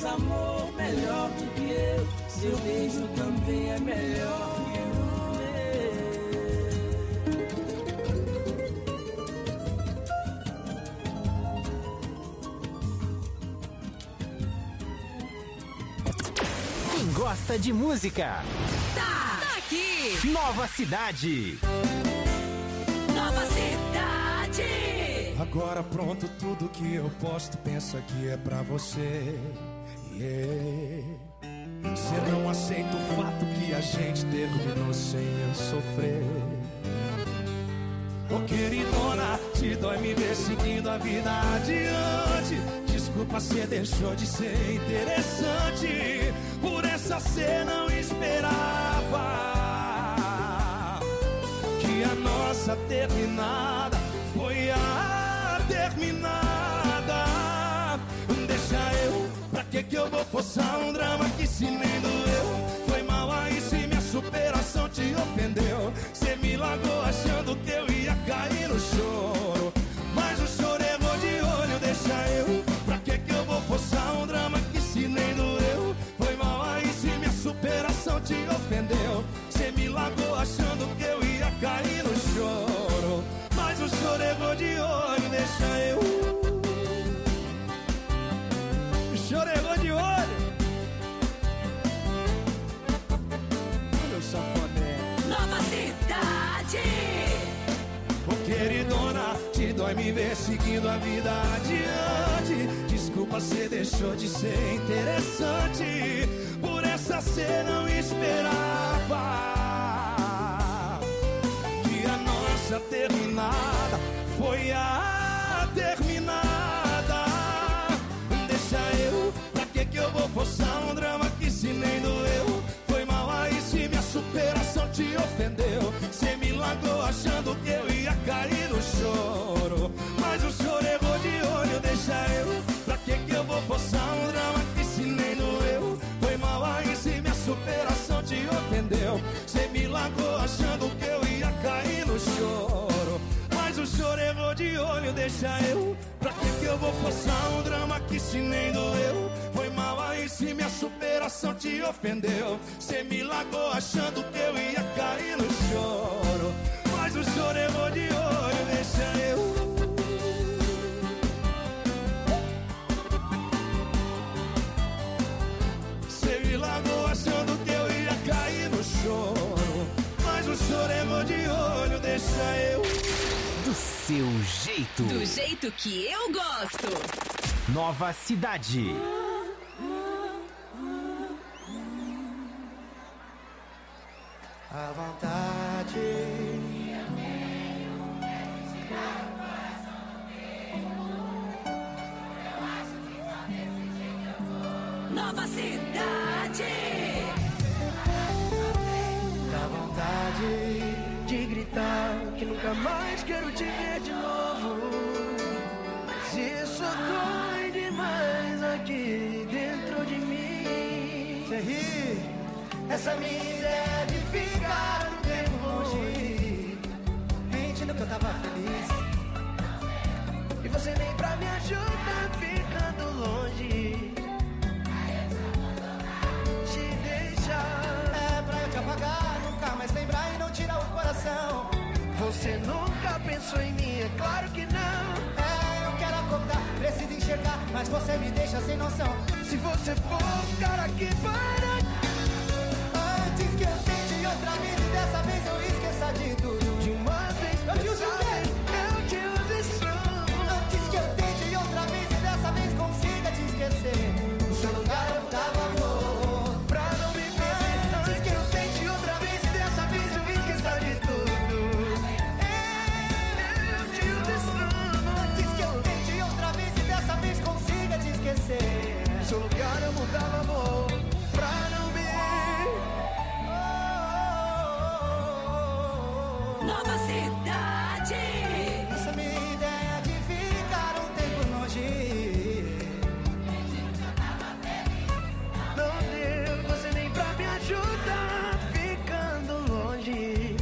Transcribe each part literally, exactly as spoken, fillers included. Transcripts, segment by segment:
mais amor, melhor do que eu. Seu beijo também é melhor que o Quem gosta de música, tá, tá aqui. Nova Cidade. Nova Cidade. Agora pronto, tudo que eu posto, pensa que é pra você. Yeah. Você não aceita o fato que a gente terminou sem eu sofrer. Ô queridona, te dói me ver seguindo a vida adiante. Desculpa, cê deixou de ser interessante. Por essa cê não esperava que a nossa terminada foi a terminada. Deixa eu, pra que que eu vou forçar um drama que se nem doeu? Foi mal aí se minha superação te ofendeu. Cê me largou achando que eu ia cair no choro, mas o choro errou de olho. Deixa eu, pra que que eu vou forçar um drama que se nem doeu? Foi mal aí se minha superação te ofendeu. Cê me largou achando que eu ia cair no choro, mas o choro errou de olho. Deixa eu, o choro errou de olho. Meu safoné. Nova Cidade. Ô queridona, te dói me ver seguindo a vida adiante. Desculpa, cê deixou de ser interessante. Por essa cê não esperava que a nossa terminada foi a terminada. Deixa eu, pra que que eu vou forçar um drama que se nem doeu? Foi mal aí se minha superação te ofendeu. Cê me largou achando que eu ia cair no choro, mas o choro errou de olho. Deixa eu, pra que que eu vou forçar um drama que se nem doeu? Foi mal aí se minha superação te ofendeu. Cê me largou achando que eu ia cair no choro, mas o choro errou de olho. Deixa eu, pra que que eu vou forçar um drama que se nem doeu? Foi mal aí se minha superação te ofendeu. Cê me largou achando que eu ia cair no choro, mas o choro errou de olho. Deixa eu, cê me largou achando que eu ia cair no choro, mas o choro errou de olho. Deixa eu, Do seu jeito. Do jeito que eu gosto. Nova Cidade. à vontade. Nova Cidade. Dá vontade de gritar que nunca mais quero te ver de novo, mas isso dói demais aqui dentro de mim. Você ri, essa minha ideia de ficar um tempo longe, mentindo que eu tava feliz, e você nem pra me ajudar ficando longe. É pra eu te apagar, nunca mais lembrar e não tirar o coração. Você nunca pensou em mim, é claro que não. É, eu quero acordar, preciso enxergar, mas você me deixa sem noção. Se você for ficar aqui para... Antes que eu tente outra vez e dessa vez eu esqueça de tudo. De uma vez eu te uso o quê? Eu te destruo. Antes que eu tente outra vez e dessa vez consiga te esquecer. No seu lugar eu dava amor. No seu lugar eu mudava amor pra não me... Nova Cidade. Essa minha ideia de ficar um tempo longe, não deu você nem pra me ajudar ficando longe.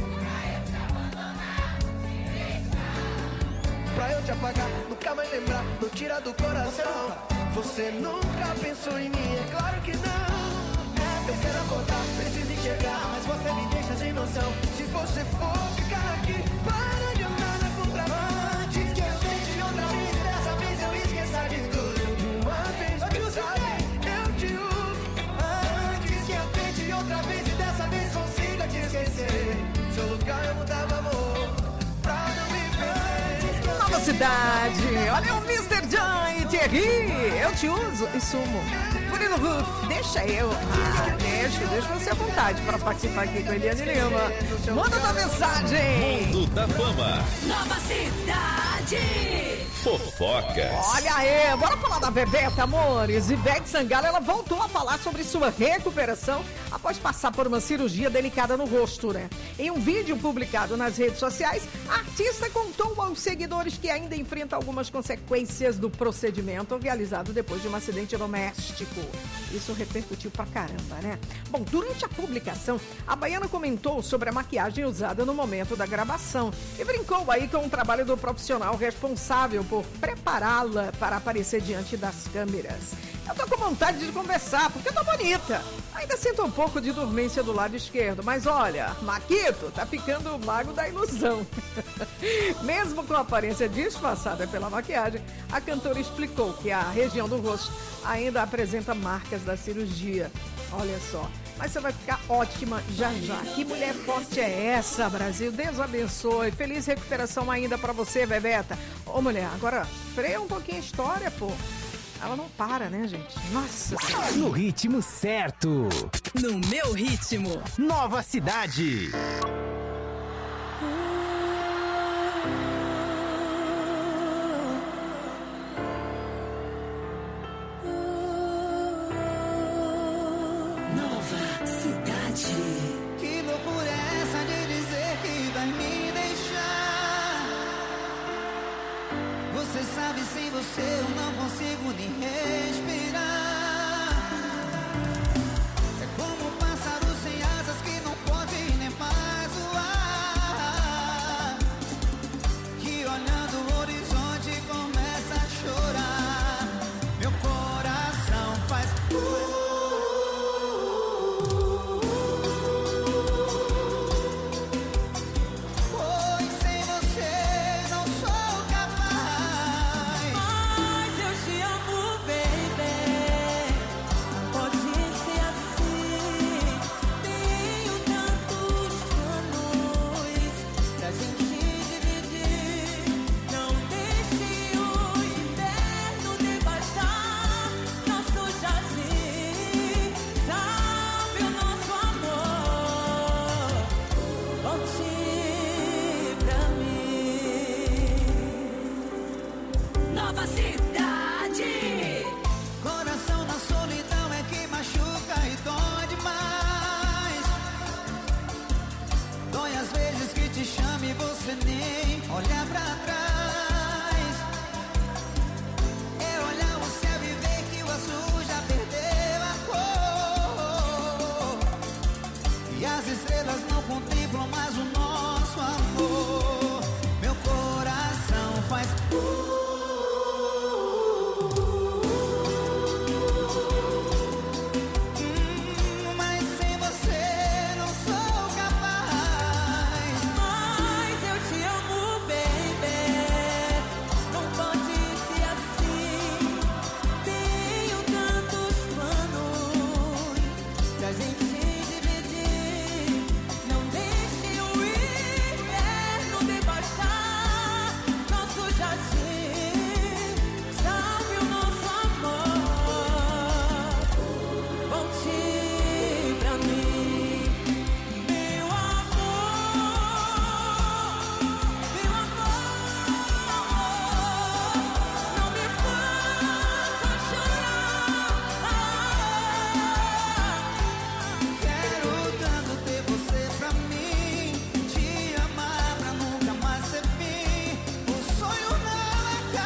Pra eu te apagar, nunca mais lembrar, não tira do coração. Você nunca pensou em mim, é claro que não. É terceira acordar, preciso enxergar, mas você me deixa sem noção. Se você for ficar aqui, para de andar na contramão. Antes que eu tente outra vez, dessa vez eu esqueça de tudo. De uma vez, Eu te sabe, eu te uso. Antes que eu tente outra vez e dessa vez consiga te esquecer. Seu lugar eu mudava, amor, pra não me perder. Nova Cidade, olha o mister John e Thierry, eu te uso e sumo. Murilo Ruf, deixa eu. Ah, deixa, deixa você à vontade para participar aqui com a Eliane Lima. Manda tua mensagem. Mundo da Fama. Nova Cidade. Fofocas. Olha aí, bora falar da Bebeta, amores. Ivete Sangalo, ela voltou a falar sobre sua recuperação após passar por uma cirurgia delicada no rosto, né? Em um vídeo publicado nas redes sociais, a artista contou aos seguidores que ainda enfrenta algumas consequências do procedimento realizado depois de um acidente doméstico. Isso repercutiu pra caramba, né? Bom, durante a publicação, a baiana comentou sobre a maquiagem usada no momento da gravação e brincou aí com o trabalho do profissional responsável por prepará-la para aparecer diante das câmeras. Eu tô com vontade de conversar, porque eu tô bonita. Ainda sinto um pouco de dormência do lado esquerdo, mas olha, Maquito tá ficando o mago da ilusão. Mesmo com a aparência disfarçada pela maquiagem, a cantora explicou que a região do rosto ainda apresenta marcas da cirurgia. Olha só, mas você vai ficar ótima já já. Que mulher forte é essa, Brasil? Deus abençoe. Feliz recuperação ainda pra você, Bebeta. Ô, mulher, agora freia um pouquinho a história, pô. Ela não para, né, gente? Nossa Senhora. No ritmo certo. No meu ritmo. Nova Cidade. Nova Cidade. Que loucura é essa de dizer que vai me deixar? Você sabe, sem você eu não consigo nem respirar. É como um pássaro sem asas que não pode nem mais voar, que olhando o horizonte começa a chorar. Meu coração faz uh, pois sem você não sou capaz. Mas eu te amo, baby. Pode ser assim. Tenho tantos planos pra gente dividir. Não deixe o inverno devastar nosso jardim. Sabe o nosso amor. Volte pra mim. Nova Cidade. Coração na solidão é que machuca e dói demais. Dói às vezes que te chama e você nem olha pra trás. É olhar o céu e ver que o azul já perdeu a cor. E as estrelas não contemplam mais o nosso amor. Meu coração faz uh, Hum, mas sem você não sou capaz. Mas eu te amo, baby. Não pode ser assim. Tenho tantos planos pra gente dividir. Não deixe o inverno devastar nosso jardim. Salve o nosso amor. Volte pra mim, meu amor, meu amor. Não me faça chorar. Quero tanto ter você pra mim, te amar pra nunca mais ser fim. O sonho não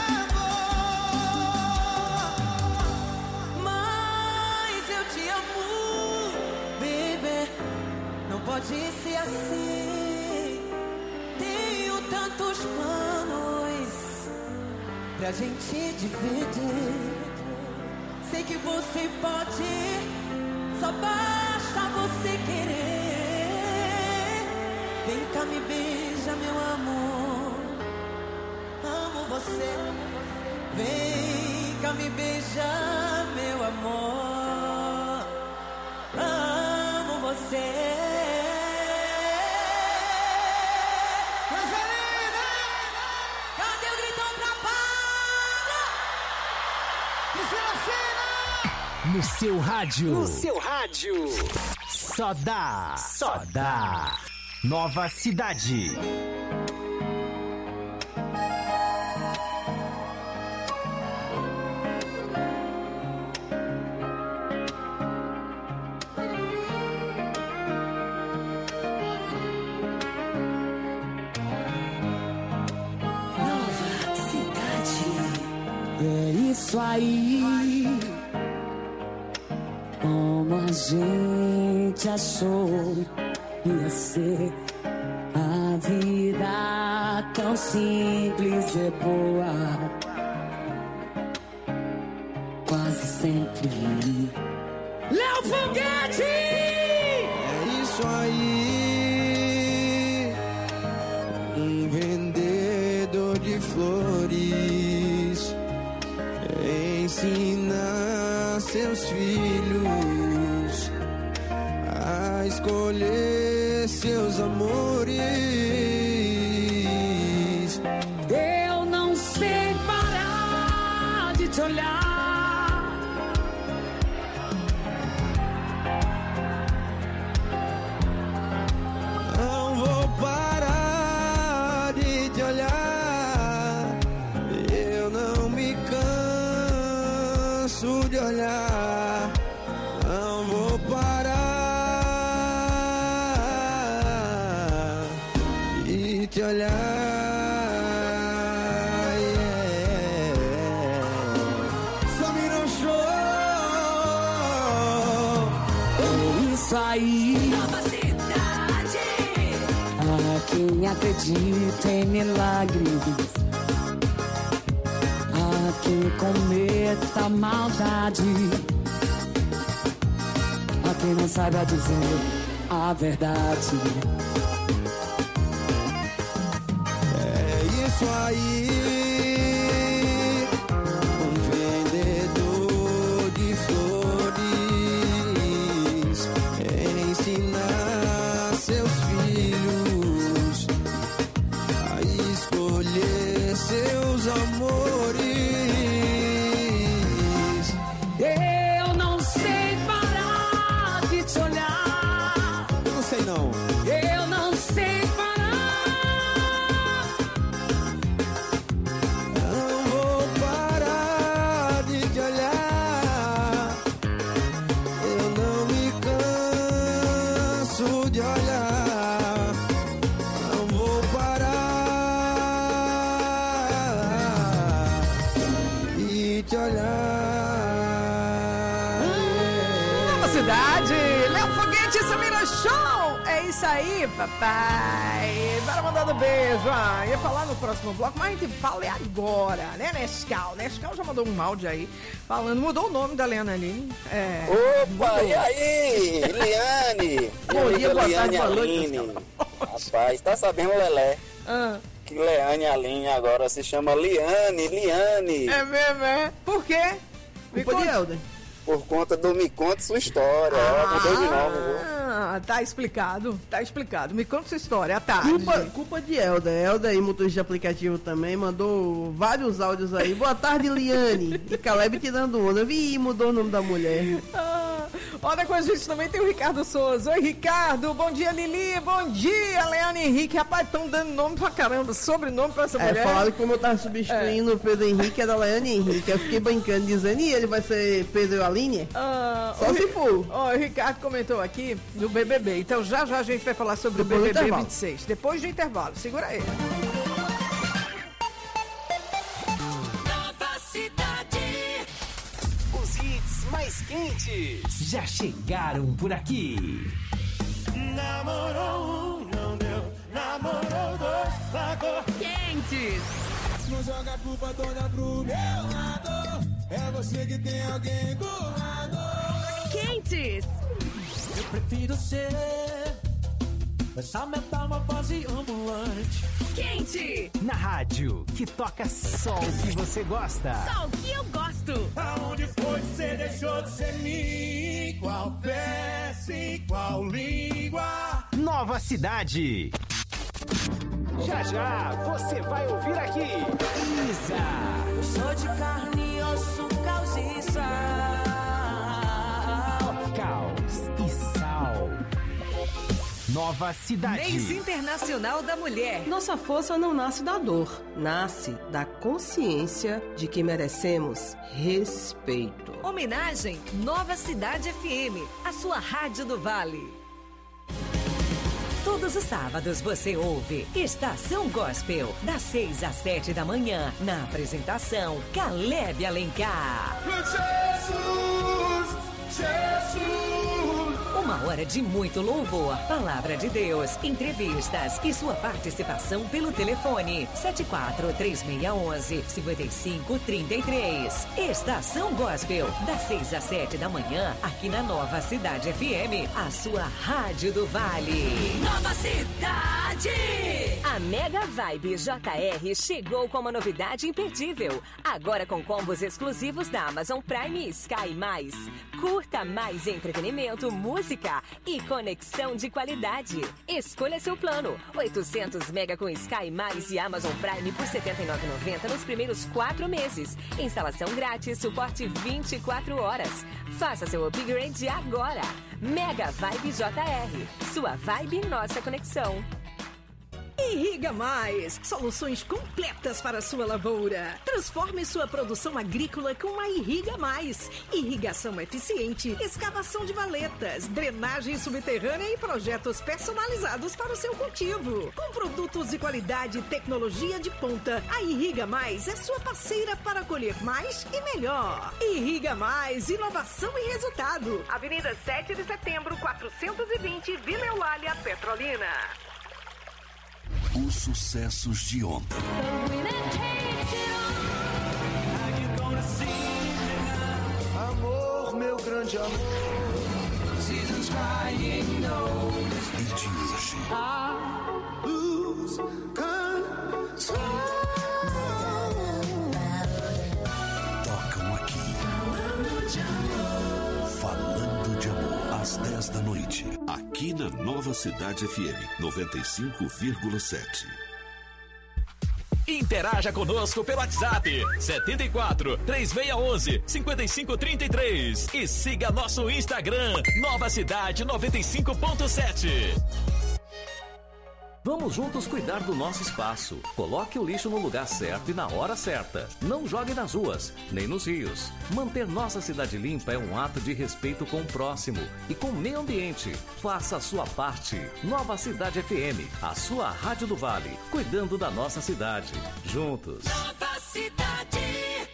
acabou. Mas eu te amo, baby. Não pode ser assim. Tenho tantos planos pra gente dividir. sei que você pode, só basta você querer. Vem cá, me beija, meu amor. Amo você. Vem cá, me beija, meu amor. Amo você. Cadê o gritão pra Paula? No seu rádio. No seu rádio. Só dá. Só dá. Nova Cidade. É isso aí, como a gente achou ia ser. A vida tão simples é boa, quase sempre. Léo Foguete! É isso aí, um vendedor de flores ensina seus filhos a escolher seus amores. Eu não sei parar de te olhar. Não vou parar de te olhar. Eu não me canso de olhar. Não vou parar de te olhar. Yeah. Samira Show. É isso aí. Nova Cidade. A quem acredita em milagres, a quem cometa maldade, a quem não saiba dizer a verdade. É isso aí, um vendedor de flores ensinar seus filhos a escolher seus amores. Eu não sei parar de te olhar. Não sei não. Eu não sei parar. Não vou parar de te olhar. Eu não me canso de olhar. Não vou parar de te olhar. Nova Cidade, Léo Foguete e Samira Show. É isso aí, papai. Bora mandando beijo. Ah, ia falar no próximo bloco, mas a gente fala é agora, né, Nescau? Nescau já mandou um áudio aí, falando, mudou o nome da Leana Aline. É, Opa, mudou. e aí, Liane? Bom Minha dia, amiga boa Liane tarde, boa noite, Aline. Rapaz, tá sabendo, Lelé? Ah, Que Leane Aline agora se chama Liane, Liane. é mesmo, é? Por quê? Me Culpa de conta. Helder. Por conta do Me Conte Sua História. Ela mudou de nome, viu? Ah, tá explicado, tá explicado. Me conta sua história, à tarde. Culpa, culpa de Helder. Helder aí, motorista de aplicativo também, mandou vários áudios aí. Boa tarde, Liane. E Caleb tirando onda. Vi, mudou o nome da mulher. Ah, olha com a gente também tem o Ricardo Souza. Oi, Ricardo. Bom dia, Lili. Bom dia, Leane Henrique. Rapaz, estão dando nome pra caramba, sobrenome pra essa É, mulher. falaram que como eu tava substituindo o Pedro Henrique, era Leane Henrique. Eu fiquei brincando, dizendo, e ele vai ser Pedro Aline? Ah, Só o se Ri- for. Ó, o Ricardo comentou aqui do B B B. Então já já a gente vai falar sobre Depois o do B B B intervalo. vinte e seis. Depois do intervalo. Segura aí. Nova Cidade. Os hits mais quentes já chegaram por aqui. Namorou um, não deu. Namorou dois, largou. Quentes. Não joga a culpa toda pro meu lado. É você que tem alguém do lado. Quentes. Eu prefiro ser essa metamorfose ambulante. Quente. Na rádio, que toca só o que você gosta. Só o que eu gosto. Aonde foi que você deixou de ser mim? Qual peça e qual língua? Nova Cidade. Já já você vai ouvir aqui. Isa. Eu sou de carne e osso, caos e sal. Caos e sal. Nova Cidade. Mês Internacional da Mulher. Nossa força não nasce da dor, nasce da consciência de que merecemos respeito. Homenagem Nova Cidade F M, a sua rádio do Vale. Todos os sábados você ouve Estação Gospel, das seis às sete da manhã, na apresentação Caleb Alencar. Jesus, Jesus. Uma hora de muito louvor, palavra de Deus, entrevistas e sua participação pelo telefone sete quatro três seis um um cinco cinco três três. Estação Gospel, das seis às sete da manhã, aqui na Nova Cidade F M, a sua rádio do Vale. Nova Cidade! A Mega Vibe J R chegou com uma novidade imperdível. Agora com combos exclusivos da Amazon Prime e Sky Mais. Curta mais entretenimento, música e conexão de qualidade. Escolha seu plano. oitocentos mega com Sky Mais e Amazon Prime por setenta e nove reais e noventa centavos nos primeiros quatro meses. Instalação grátis, suporte vinte e quatro horas. Faça seu upgrade agora. Mega Vibe J R. Sua vibe, nossa conexão. Irriga Mais, soluções completas para a sua lavoura. Transforme sua produção agrícola com a Irriga Mais. Irrigação eficiente, escavação de valetas, drenagem subterrânea e projetos personalizados para o seu cultivo. Com produtos de qualidade e tecnologia de ponta, a Irriga Mais é sua parceira para colher mais e melhor. Irriga Mais, inovação e resultado. Avenida sete de setembro, quatrocentos e vinte, Vila Eulália, Petrolina. Os sucessos de ontem. Amor, meu grande amor. Seasons crying knows. E de hoje. I lose control. Tocam aqui. Falando de amor. Às dez da noite. Aqui na Nova Cidade F M noventa e cinco vírgula sete. Interaja conosco pelo WhatsApp setenta e quatro, três seis um um, cinco cinco três três e siga nosso Instagram Nova Cidade noventa e cinco ponto sete. Vamos juntos cuidar do nosso espaço. Coloque o lixo no lugar certo e na hora certa. Não jogue nas ruas, nem nos rios. Manter nossa cidade limpa é um ato de respeito com o próximo e com o meio ambiente. Faça a sua parte. Nova Cidade F M, a sua rádio do Vale, cuidando da nossa cidade. Juntos. Nova Cidade.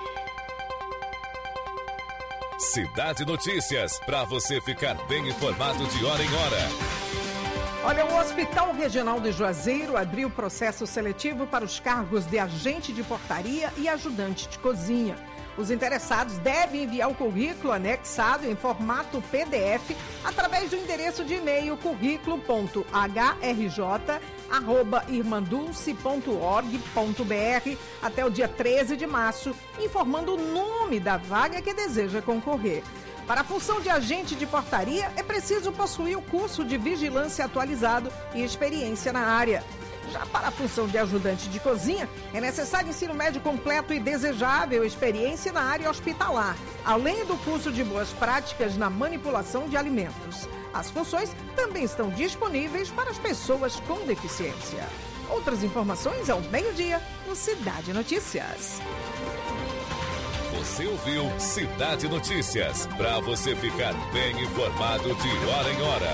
Cidade Notícias, para você ficar bem informado de hora em hora. Olha, o Hospital Regional de Juazeiro abriu processo seletivo para os cargos de agente de portaria e ajudante de cozinha. Os interessados devem enviar o currículo anexado em formato P D F através do endereço de e-mail currículo ponto h r j arroba irmandulce ponto org ponto b r até o dia treze de março, informando o nome da vaga que deseja concorrer. Para a função de agente de portaria, é preciso possuir o curso de vigilância atualizado e experiência na área. Já para a função de ajudante de cozinha, é necessário ensino médio completo e desejável experiência na área hospitalar, além do curso de boas práticas na manipulação de alimentos. As funções também estão disponíveis para as pessoas com deficiência. Outras informações ao meio-dia no Cidade Notícias. Você ouviu Cidade Notícias, para você ficar bem informado de hora em hora.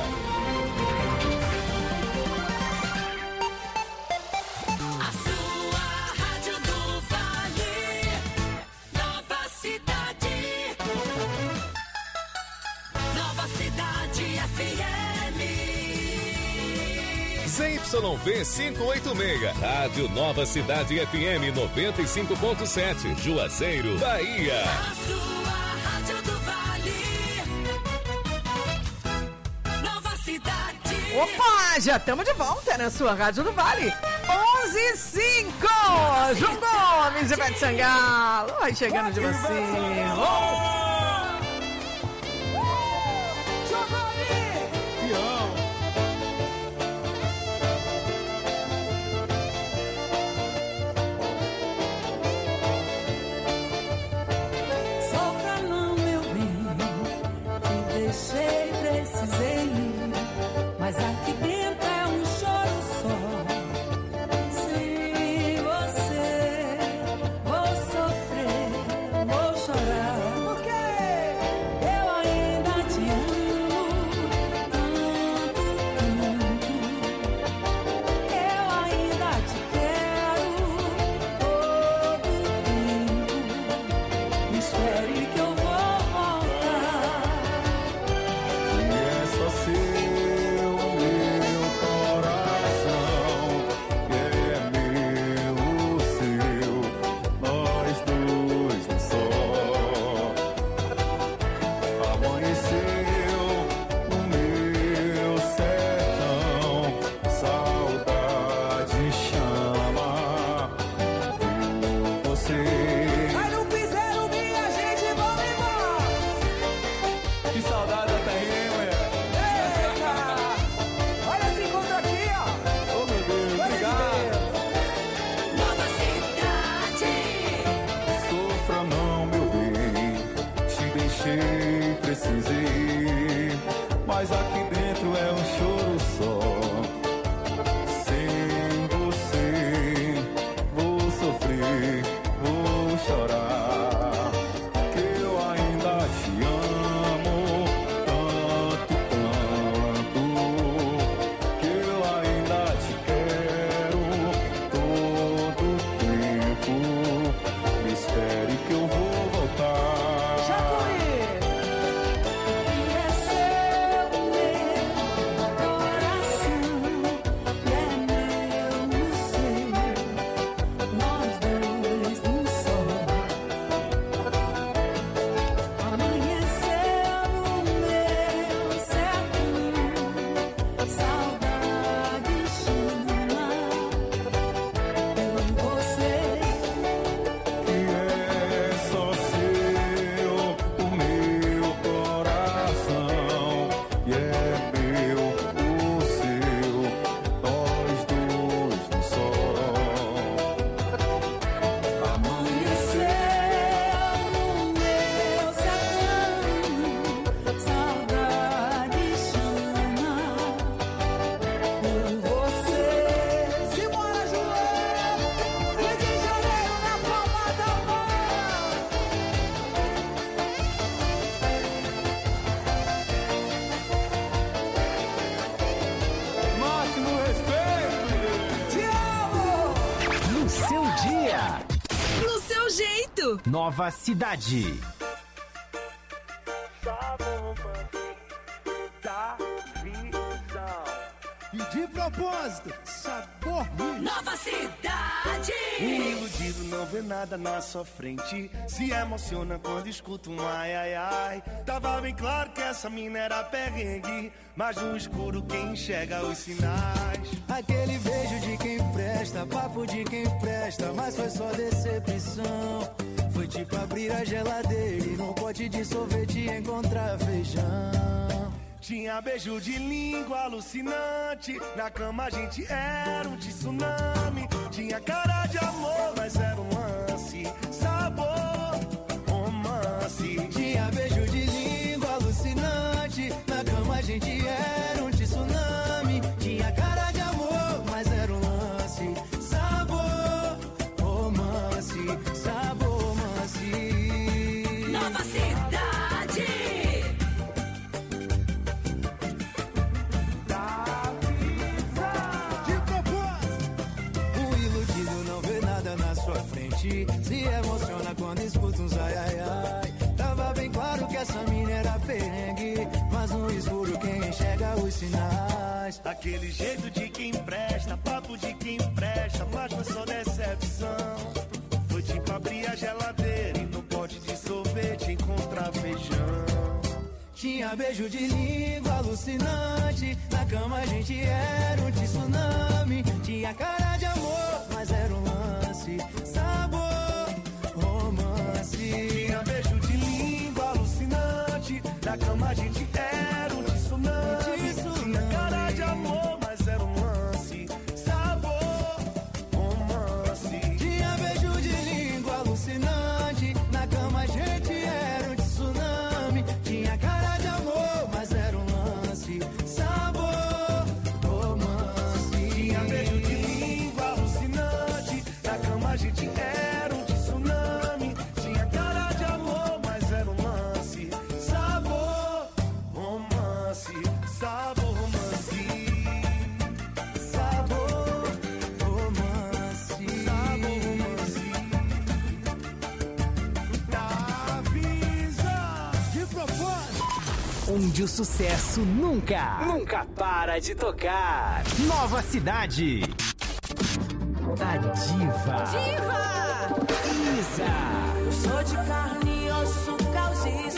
A sua rádio do Vale, Nova Cidade. Nova Cidade F M. Z Y V quinhentos e oitenta e seis, Rádio Nova Cidade F M noventa e cinco ponto sete, Juazeiro, Bahia. A sua Rádio do Vale. Nova Cidade. Opa, já estamos de volta na sua Rádio do Vale. onze e cinco. João Gomes e Bete Sangalo. Vai chegando de você. Oh. Deixei, precisei ir, mas aqui dentro é um choro só. Sem você, vou sofrer, vou chorar. Porque eu ainda te amo tanto, tanto. Eu ainda te quero todo tempo. Espere que eu vou voltar. Precisei, mas aqui dentro é um choro só. Sem você, vou sofrer, vou chorar. Que eu ainda te amo tanto, tanto. Que eu ainda te quero todo tempo. Me espere que eu vou voltar. Nova Cidade. E de propósito, sabor Nova Cidade. O iludido não vê nada na sua frente, se emociona quando escuta um ai ai ai. Tava bem claro que essa mina era perrengue, mas no escuro quem enxerga os sinais. Aquele beijo de quem presta, papo de quem presta, mas foi só decepção. Foi tipo abrir a geladeira e num pote de sorvete encontrar feijão. Tinha beijo de língua alucinante, na cama a gente era um tsunami. Tinha cara de amor, mas era um lance, sabor, romance. Tinha beijo de língua alucinante, na cama a gente era um tsunami. Tinha cara de amor, mas era um lance, sabor, romance, sabor. Nova Cidade. De propósito. O iludido não vê nada na sua frente, se emociona quando escuta uns ai ai ai. Tava bem claro que essa mina era perrengue, mas no escuro quem enxerga os sinais. Aquele jeito de quem presta, papo de quem presta, mas foi só decepção. Foi tipo abrir a geladeira e no pote de sorvete encontrar feijão. Tinha beijo de língua alucinante, na cama a gente era um tsunami. Tinha cara de amor, mas era um lance, sabor, romance. Tinha beijo de língua alucinante, na cama a gente era um tsunami. Tinha cara de amor, mas era um lance, sabor, romance. Tinha beijo de língua alucinante, na cama a gente era um tsunami. Tinha cara de amor, mas era um lance, sabor, romance. Tinha beijo de língua alucinante, na cama a gente era um tsunami. Tinha cara de amor, mas era um lance, sabor, romance, sabor, romance. Sabor, romance. Sabor, romance. Avisa de propósito. Onde o sucesso nunca, nunca para de tocar. Nova Cidade. A Diva. Diva! Isa. Eu sou de carne, osso, caos e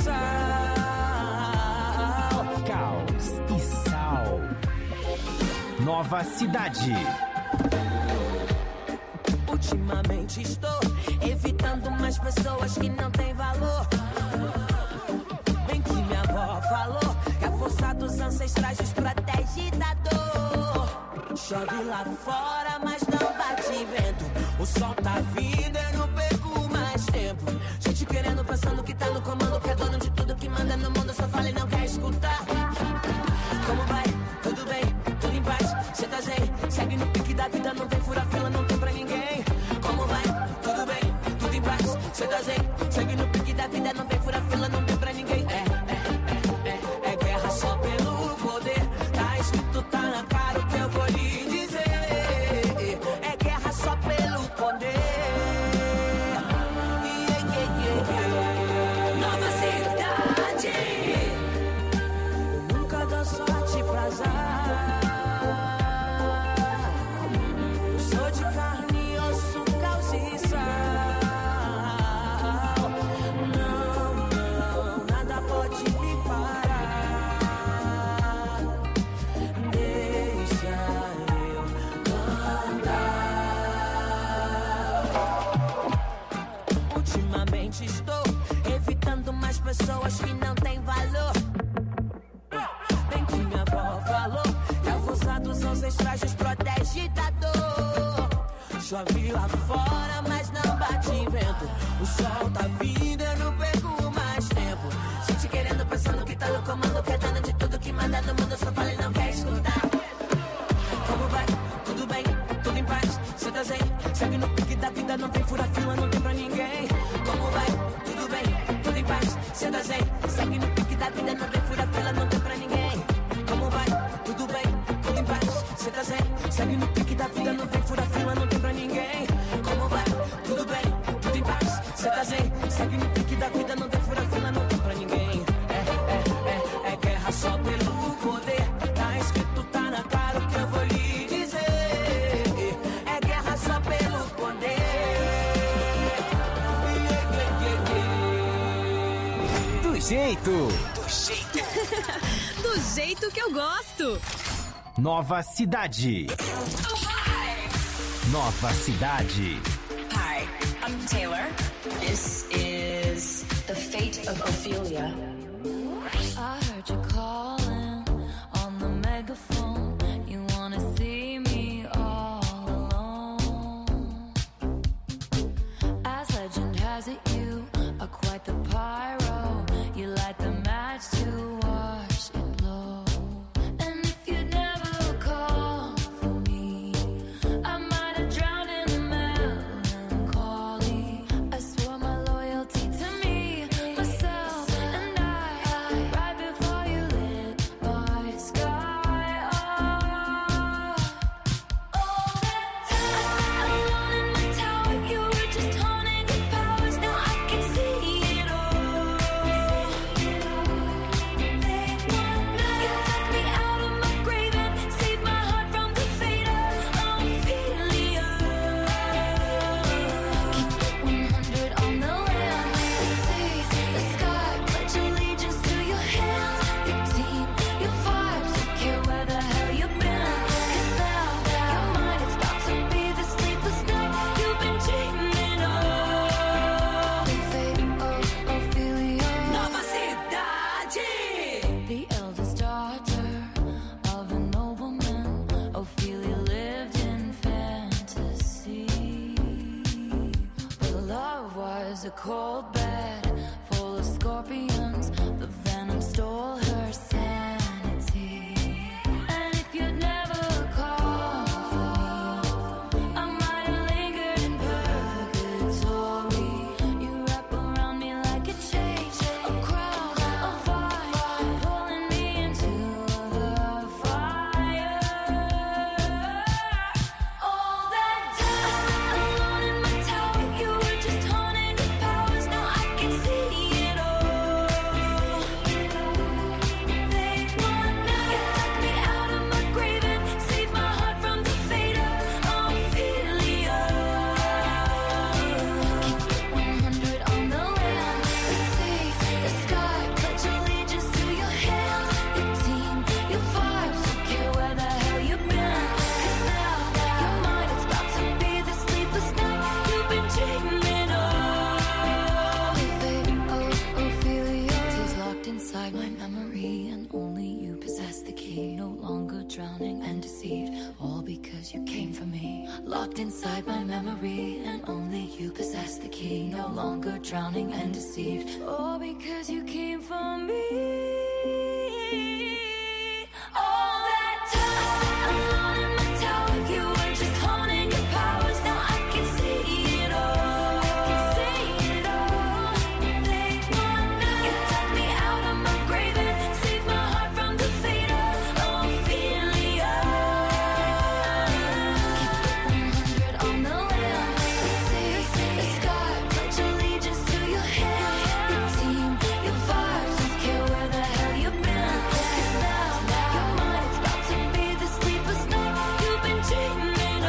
sal. Caos e Sal. Nova Cidade. Ultimamente estou evitando mais pessoas que não têm valor. Bem que minha avó falou que a força dos ancestrais nos protege da dor. Chove lá fora, mas não bate vento. O sol tá vindo, eu não perco mais tempo. Gente querendo, pensando que tá no comando, que é dono de tudo que manda no mundo. Só fala e não quer escutar. Como vai? Tudo bem? Tudo em paz? Cê tá zen? Segue no pique da vida, não tem fura-fila, não tem pra ninguém. Como vai? Tudo bem? Tudo em paz? Cê tá zen? Segue no pique da vida, não tem fura-fila, não tem pra ninguém. É, é, é, é, é guerra só pelo poder. Tá escrito, tá na cara o que eu vou lhe dizer. É guerra só pelo poder. Yeah, yeah, yeah, yeah. Nova Cidade. Eu nunca dou sorte pra azar. Eu sou de carne, osso, caos e sal. Não, não, nada pode me parar. Deixa eu cantar. Ultimamente estou evitando mais pessoas que não têm valor. Bem que minha avó falou que a força dos ancestrais nos protege da dor. Chove lá fora, mas não bate vento. O sol tá vindo, eu não perco mais tempo. Gente querendo, pensando que tá no comando, que é dono de tudo que manda no mundo. Só fala e não quer escutar. Como vai? Tudo bem? Tudo em paz? Cê tá zen? Segue no pique da vida, não tem fura-fila, não tem pra ninguém. Como vai? Tudo bem? Tudo em paz? Cê tá zen? Segue no pique da vida, não tem fura-fila, não tem pra ninguém. Como vai? Tudo bem? Tudo em paz? Cê tá zen? Segue no pique da vida, não tem fura-fila, não tem pra ninguém. Como vai? Tudo bem? Tudo em paz? Cê tá zen? Segue no pique da vida, não tem fura-fila, não tem pra ninguém. É, é, é, é guerra só pelo poder. Tá escrito, tá na cara o que eu vou lhe dizer. É guerra só pelo poder. Yeah, yeah, yeah, yeah. Do jeito. Do jeito. Do jeito que eu gosto. Nova Cidade. Nova Cidade. Hi, I'm Taylor. This is The Fate of Ophelia. I heard you calling on the megaphone. You wanna see me all alone. As legend has it, you are quite the pyro. You light the match to watch it blow. And if you never call for me, I might have drowned in the melancholy. I swore my loyalty to me, myself, and I. Right before you lit a cold bed full of scorpions. The venom stole her sanity. And if you'd never called for me, I might have lingered in purgatory. You wrap around me like a chain, a crown, a fire, pulling me into the fire. All that time alone in my tower, you were just haunting your powers. Now I can see it all. They want now. You took me out of my grave and saved my heart from the fate of Ophelia. Keep one hundred on the land, the seas, the sky. Pledge allegiance to your hands, your team, your vibes. Don't care where the hell you've been. 'Cause now your mind is about to be the sleepless night you've been dreaming of. Fate of Ophelia is locked inside my memory, and only you possess the key. No longer drowning and deceived, all because you came for me. Locked inside my memory, and only you possess the key. No longer drowning and deceived, all because you came for me. All that time alone in my tower, you were just haunting your powers. Now I can see it all. I can see it all. They want now. You took me out of my grave and saved my heart from the fate of Ophelia. Keep one hundred on the land, the seas, the sky. Pledge allegiance to your hands, your team, your vibes. Don't care where the hell you've been. 'Cause now your mind is about to be the sleepless night you've been dreaming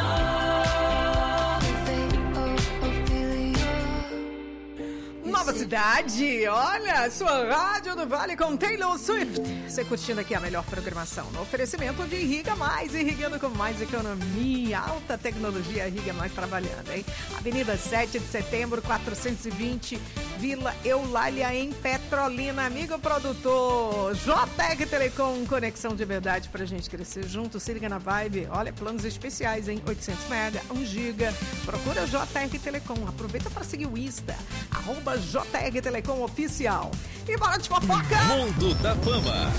of. Fate of Ophelia. Nova Cidade, olha, sua rádio do Vale com Taylor Swift. Você curtindo aqui a melhor programação no oferecimento de Irriga Mais, irrigando com mais economia, alta tecnologia, Irriga Mais trabalhando, hein? Avenida sete de setembro, quatrocentos e vinte, Vila Eulália, em Petrolina. Amigo produtor, J T E C Telecom, conexão de verdade pra gente crescer junto. Se liga na vibe, olha, planos especiais, hein? oitocentos mega, um giga. Procura J T E C Telecom, aproveita para seguir o Insta, arroba J T E C Telecom Oficial. E bora de fofoca! Mundo da Fama.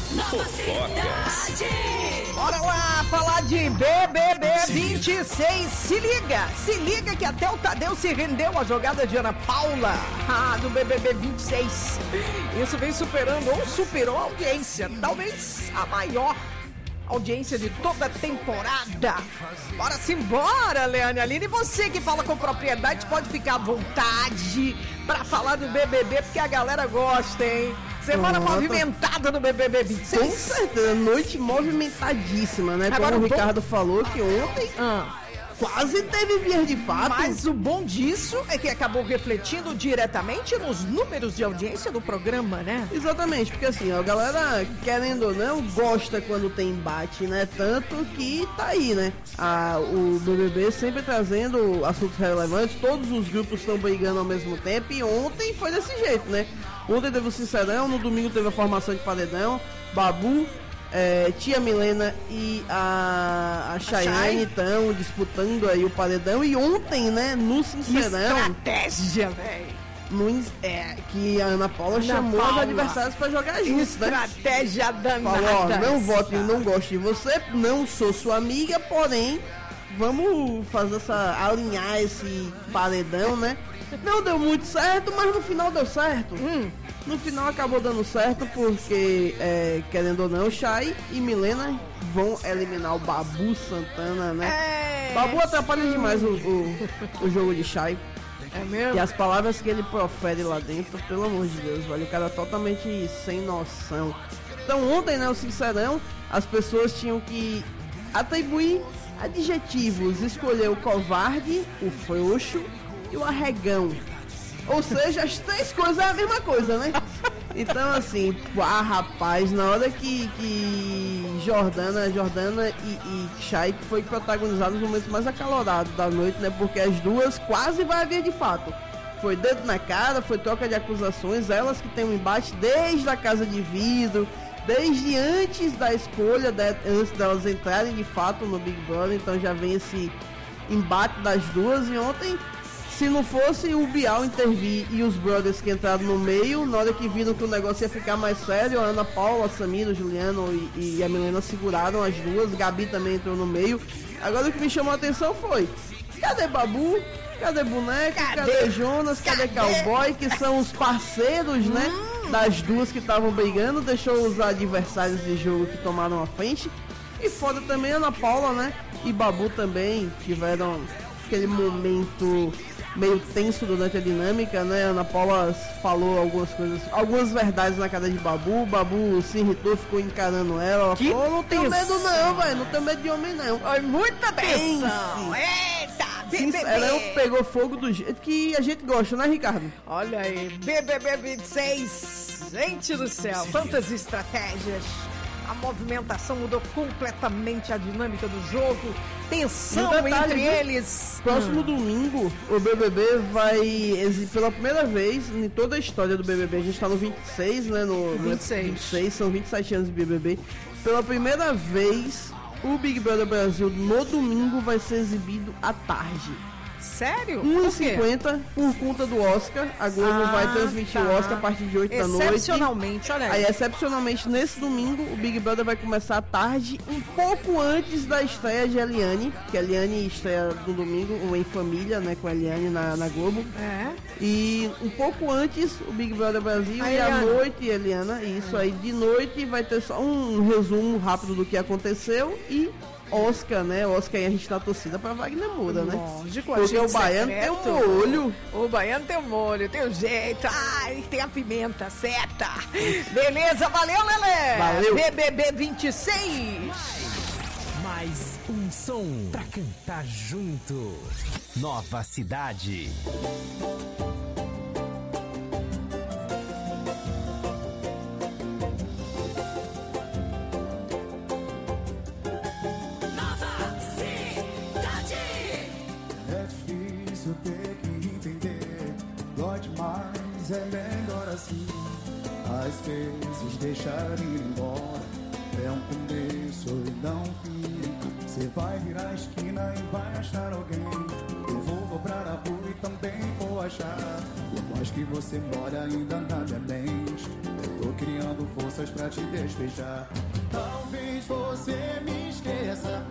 Fofocas. Bora lá falar de B B B vinte e seis. Se liga, se liga que até o Tadeu se rendeu à jogada de Ana Paula, ah, do B B B vinte e seis. Isso vem superando ou superou a audiência, talvez a maior audiência de toda a temporada. Bora simbora, Leane Aline. E você que fala com propriedade pode ficar à vontade pra falar do B B B, porque a galera gosta, hein? Semana Pronto. movimentada no B B B vinte e seis. Com certeza, noite movimentadíssima, né? Agora, Como o o bom- Ricardo falou que ontem Ah. quase teve vias de fato. Mas o bom disso é que acabou refletindo diretamente nos números de audiência do programa, né? Exatamente, porque assim, ó, a galera, querendo ou não, gosta quando tem embate, né? Tanto que tá aí, né? A, o B B B sempre trazendo assuntos relevantes, todos os grupos estão brigando ao mesmo tempo, e ontem foi desse jeito, né? Ontem teve o Sincerão, no domingo teve a formação de paredão, Babu, é, Tia Milena e a, a Chayane estão disputando aí o paredão, e ontem, né, no Sincerão... Estratégia, velho! No, é, que a Ana Paula Ana chamou Paula. os adversários pra jogar juntos, né? Estratégia danada. Falou, ó, não voto e essa. não gosto de você, não sou sua amiga, porém, vamos fazer essa, alinhar esse paredão, né? Não deu muito certo, mas no final deu certo. Hum. No final acabou dando certo porque, é, querendo ou não, Chay e Milena vão eliminar o Babu Santana, né? É, Babu atrapalha demais o, o, o jogo de Chay. É mesmo? E as palavras que ele profere lá dentro, pelo amor de Deus, velho, o cara é totalmente sem noção. Então ontem, né, o Sincerão, as pessoas tinham que atribuir adjetivos, escolher o covarde, o frouxo e o arregão. Ou seja, as três coisas é a mesma coisa, né? Então, assim, ah, rapaz, na hora que, que Jordana, Jordana e, e Chay foi protagonizado nos momentos mais acalorados da noite, né? Porque as duas quase vai haver de fato. Foi dedo na cara, foi troca de acusações, elas que têm um embate desde a casa de vidro, desde antes da escolha, de, antes delas entrarem de fato no Big Brother, então já vem esse embate das duas, e ontem Se não fosse o Bial intervir e os brothers que entraram no meio, na hora que viram que o negócio ia ficar mais sério, a Ana Paula, a Samira, o Juliano e, e a Milena seguraram as duas, Gabi também entrou no meio. Agora o que me chamou a atenção foi, cadê Babu? Cadê Boneco? Cadê, cadê Jonas? Cadê, cadê Cowboy? Que são os parceiros, né? Hum. Das duas que estavam brigando, deixou os adversários de jogo que tomaram a frente. E fora também Ana Paula, né? E Babu também tiveram aquele momento meio tenso durante a dinâmica, né? Ana Paula falou algumas coisas, algumas verdades na cara de Babu. Babu se irritou, ficou encarando ela. Ela falou, não tenho medo não, velho. Não tenho medo de homem não. Ai, muita tensão. Eita! B B B. Ela pegou fogo do jeito que a gente gosta, né, Ricardo? Olha aí, B B B vinte e seis. Gente do céu, quantas estratégias. A movimentação mudou completamente a dinâmica do jogo. Tensão detalhe, entre eles. Próximo hum. domingo, o B B B vai exibir pela primeira vez em toda a história do B B B. A gente tá no vinte e seis, né? No vinte e seis. vinte e seis, são vinte e sete anos de B B B. Pela primeira vez, o Big Brother Brasil no domingo vai ser exibido à tarde. Sério? um e cinquenta por conta do Oscar. A Globo ah, vai transmitir tá. o Oscar a partir de oito da noite. Excepcionalmente, olha Aí, aí. excepcionalmente, nesse domingo, o Big Brother vai começar à tarde, um pouco antes da estreia de Eliane, que a Eliane estreia no domingo, ou Em Família, né, com a Eliane na, na Globo. É. E um pouco antes, o Big Brother Brasil, a e Eliana. à noite, Eliana, isso aí, de noite vai ter só um resumo rápido do que aconteceu e... Oscar, né? Oscar aí a gente tá torcida pra Wagner Moura, né? Lógico, porque o baiano secreto. Tem um molho. O baiano tem um molho, tem um jeito. Ai, tem a pimenta certa. Beleza, valeu, Lelê. Valeu. B B B vinte e seis. Mais um som pra cantar junto. Nova Cidade. É melhor assim, às vezes deixar ir embora é um começo e não fim. Você vai virar a esquina e vai achar alguém. Eu vou dobrar a rua e também vou achar. Por mais que você mora ainda nada é mente. Eu tô criando forças pra te despejar. Talvez você me esqueça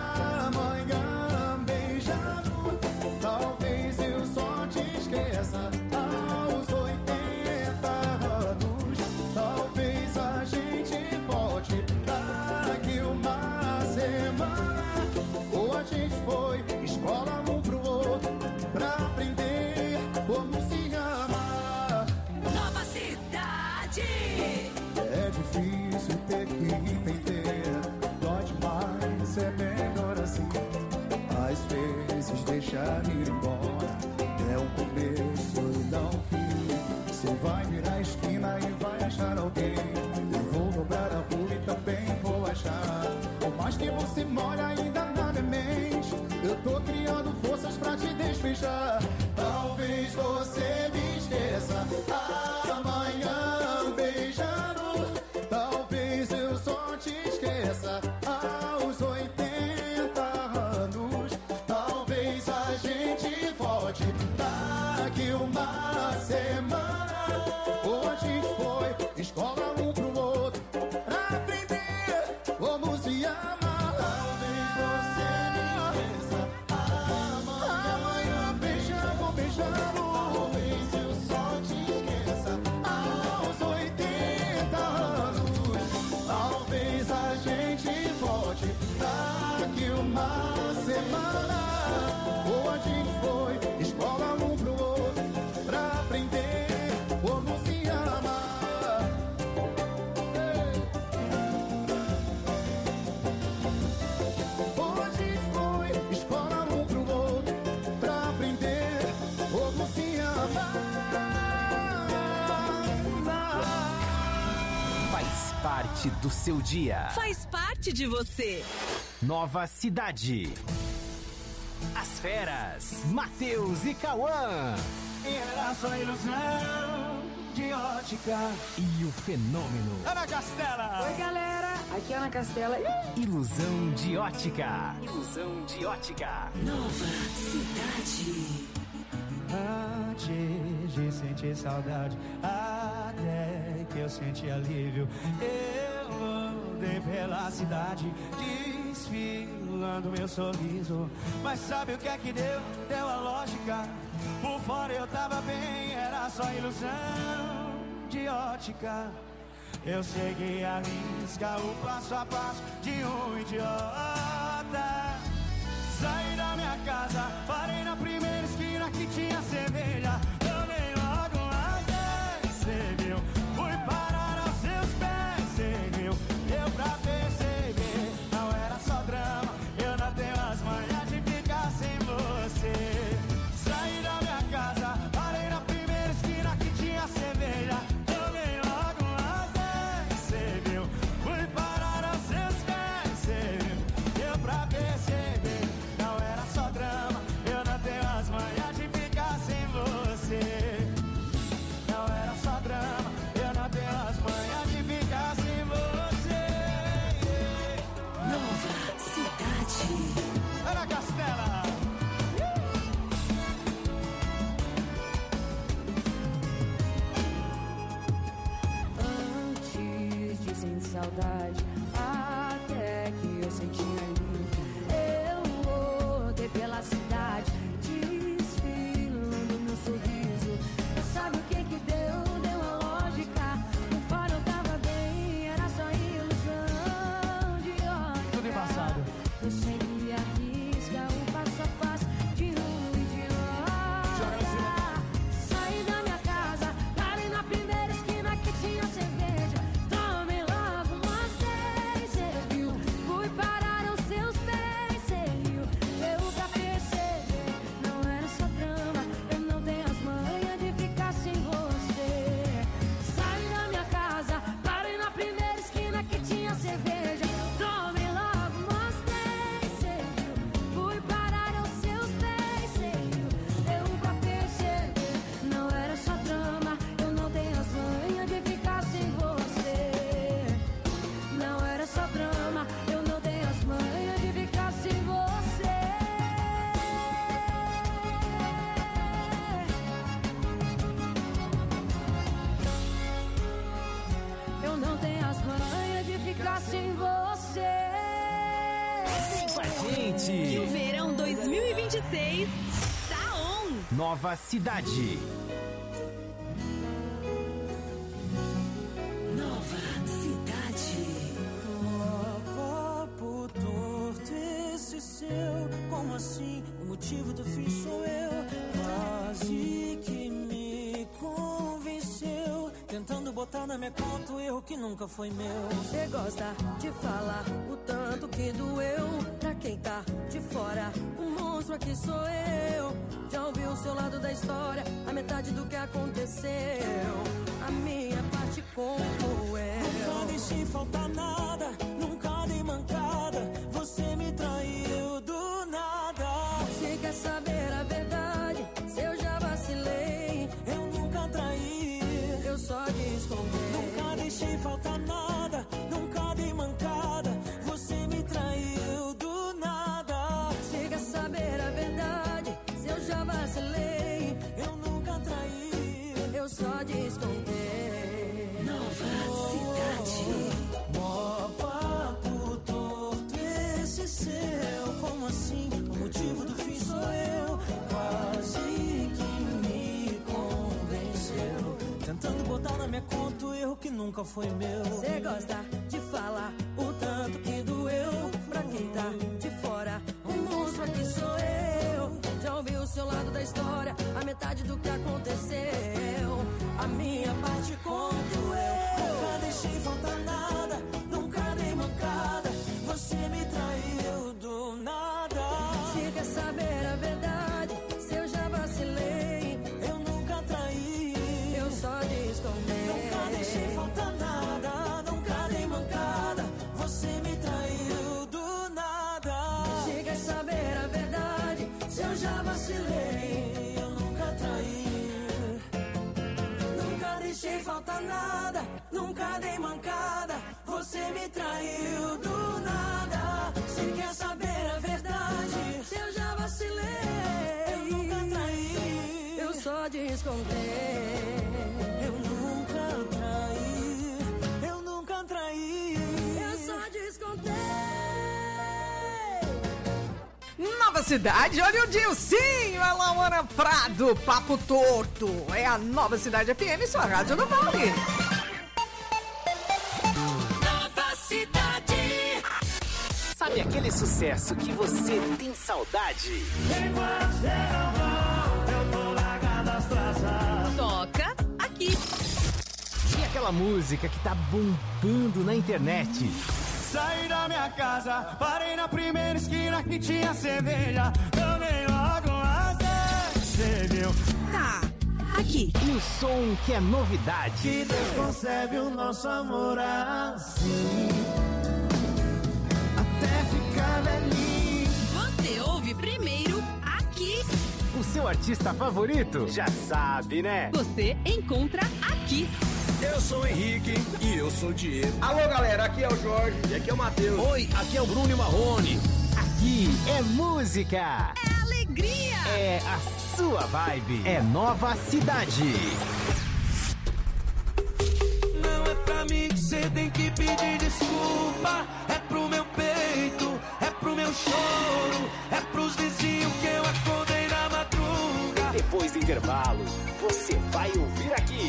amanhã beijando. Talvez eu só te esqueça aos oitenta anos. Talvez a gente volte daqui uma semana. Ou a gente foi escola um pro outro pra aprender como se amar. Nova Cidade. É difícil ter que entender, dói demais, é melhor assim. Às vezes deixar ir embora é o começo e não o fim. Você vai virar a esquina e vai achar alguém. Eu vou dobrar a rua e também vou achar. Por mais que você mora ainda nada é mente. Eu tô criando forças pra te despejar. Talvez você me esqueça amanhã beijando. Talvez eu só te esqueça aos oitenta anos. Talvez a gente volte daqui uma semana. Ou a gente foi escola um pro outro pra aprender como se ama. Talvez você me esqueça amanhã beijando, beijando. Talvez eu só te esqueça aos oitenta anos. Talvez a gente volte daqui uma semana. Ou a gente foi escola um pro outro pra aprender como se ama. Ou a gente foi escola um pro outro pra aprender como se ama. Faz parte do seu dia. Faz parte de você. Nova Cidade. As feras, Matheus e Cauã. Era só ilusão de ótica. E o fenômeno. Ana Castela. Oi, galera. Aqui é Ana Castela. Ilusão de ótica. Ilusão de ótica. Nova Cidade. Antes de sentir saudade, até que eu senti alívio, eu andei pela cidade desfilando meu sorriso. Mas sabe o que é que deu? Deu a lógica. Por fora eu tava bem, era só ilusão de ótica. Eu segui a risca, o passo a passo de um idiota. Saí da minha casa, parei na primeira esquina que tinha cerveja. Tomei logo umas dez, cê viu? Fui parar aos seus pés, cê viu? Deu pra perceber, não era só drama. Eu não tenho as manhas de ficar sem você. Saí da minha casa, parei na primeira esquina que tinha cerveja. Tomei logo umas dez, cê viu? Fui parar aos seus pés, cê viu? Deu pra perceber, não era só drama. Eu não tenho as manhas de ficar sem você. Não era só drama, eu não tenho as manhas de ficar sem você. Nova Cidade. Ana Castela. Antes de sentir saudade, até que eu senti alívio, eu rodei pela cidade, desfilando meu sorriso. Sabe o que que deu? Deu a lógica. No fora eu tava bem, era só ilusão de ótica. Tudo em passado. Eu segui a risca, o passo a passo de um idiota. Saí da minha casa, parei na primeira esquina que tinha cerveja. Tomei logo umas dez, cê viu? Fui parar aos seus pés, cê viu? Deu pra perceber, não era só drama. Eu não tenho as manhas de ficar sem você. Saí da minha casa, parei na primeira esquina que tinha cerveja. Tomei logo umas dez, cê viu? Fui parar aos seus pés, cê viu? Deu pra perceber, não era só drama. Eu não tenho as manhas de ficar sem você. Não era só drama, eu não tenho as manhas de ficar sem você. Eu não tenho as manhas de ficar sem você. Vem com a gente. E o verão dois mil e vinte e seis tá on. Nova Cidade. Nova Cidade. Papo torto esse seu. Como assim? O motivo do fim sou eu. Quase que me convenceu. Tentando botar na minha conta o erro que nunca foi meu. Você gosta de falar o tanto que doeu. Pra quem tá de fora, o monstro aqui sou eu. Já ouvi o seu lado da história, a metade do que aconteceu. A minha parte como eu. Nunca deixei faltar nada, nunca dei mancada. Você me traiu do nada. Se quer saber a verdade, se eu já vacilei, eu nunca traí, eu só descontei. Nunca deixei faltar nada, nunca dei mancada. Você me traiu do nada. Se quer saber a verdade, se eu já vacilei, eu nunca traí, eu só descontei. Nova Cidade. Mó papo torto esse seu. Como assim? O motivo do fim sou eu. Quase que me convenceu. Tentando botar na minha conta o erro que nunca foi meu. Você gosta de falar o tanto que doeu. Pra quem tá de fora, o monstro aqui sou eu. Já ouvi o seu lado da história, a metade do que aconteceu. A minha parte conto eu. Nunca deixei faltar nada, nunca dei mancada. Você me traiu do nada. Se quer saber a verdade, se eu já vacilei, eu nunca traí, eu só descontei. Nunca deixei faltar nada, nunca dei mancada. Você me traiu do nada. Se quer saber a verdade, se eu já vacilei, eu nunca traí. Nunca deixei faltar nada, nunca dei mancada. Você me traiu do nada. Se quer saber a verdade, se eu já vacilei, eu nunca traí, cidade, olha o Dilcinho, a Laura Prado, Papo Torto. É a Nova Cidade F M, sua rádio do Vale. Nova Cidade. Sabe aquele sucesso que você tem saudade? Toca aqui. E aquela música que tá bombando na internet? Saí da minha casa, parei na primeira esquina que tinha cerveja. Eu nem logo acendeu. Tá, aqui. E o som que é novidade. Que Deus concebe o nosso amor assim, até ficar velhinho. Você ouve primeiro aqui. O seu artista favorito? Já sabe, né? Você encontra aqui. Eu sou o Henrique e eu sou o Diego. Alô, galera, aqui é o Jorge e aqui é o Matheus. Oi, aqui é o Bruno e Marrone. Aqui é música. É alegria. É a sua vibe. É Nova Cidade. Não é pra mim que cê tem que pedir desculpa. É pro meu peito, é pro meu choro, é pros vizinhos que eu acordei na madruga. Depois do intervalo, você vai ouvir aqui